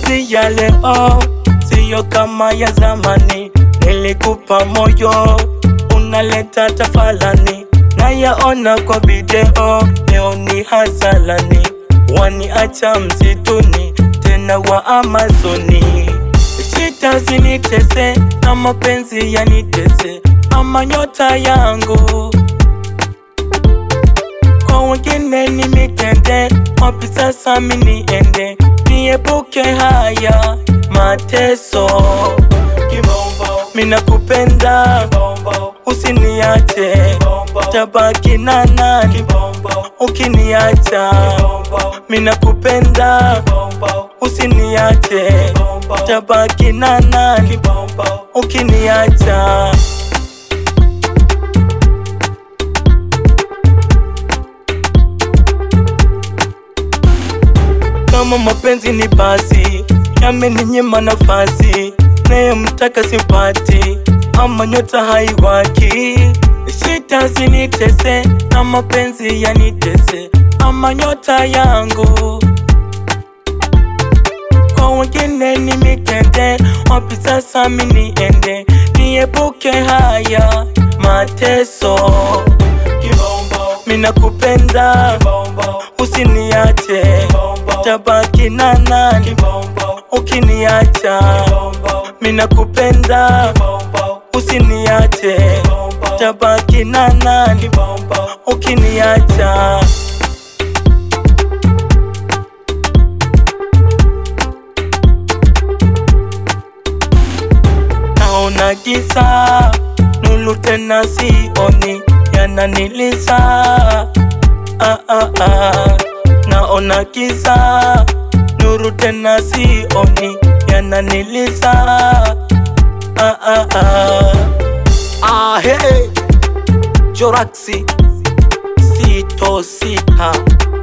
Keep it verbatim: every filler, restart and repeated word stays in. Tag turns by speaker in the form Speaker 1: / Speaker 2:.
Speaker 1: Mapenzi ya leo siyo kama ya zamani. Nilikupa moyo, unaleta tafalani. Nayaona kwa video, leo ni hazalani. Waniacha msituni, tena wa Amazoni. Shida zinitese, na mapenzi yanitese, ama nyota yangu. Kwa wengine ni mitende, wapi sasa mimi niende? Niepuke haya mateso. Mina kupenda, usiniache, tabaki na nani ukiniacha? Mina kupenda, usiniache, tabaki na nani ukiniacha? Kama mapenzi ni basi, yameninyima nafasi, naye mtaka simpati, ama nyota haiwaki. Shida zinitese, na mapenzi yanitese, ama nyota yangu. Kwa wengine ni mitende, wapi sasa mimi niende? Niepuke haya mateso. Mina kupenda, usiniache, tabaki na nani ukiniacha? Mina kupenda, usiniache, tabaki na nani ukiniacha? Naona giza, nuru tena sioni, yananiliza. Ah, ah, ah. Naona giza, nuru tena sioni, yananiliza. Ah, ah, ah.
Speaker 2: Ah, hey, Joraxy sito sita.